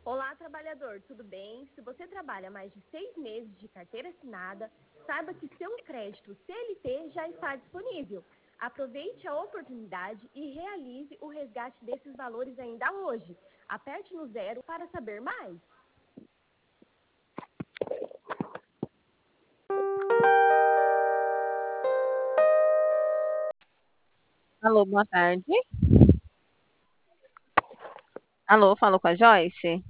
Olá, trabalhador, tudo bem? Se você trabalha mais de 6 meses de carteira assinada, saiba que seu crédito CLT já está disponível. Aproveite a oportunidade e realize o resgate desses valores ainda hoje. Aperte no zero para saber mais. Alô, boa tarde. Alô, falo com a Joyce.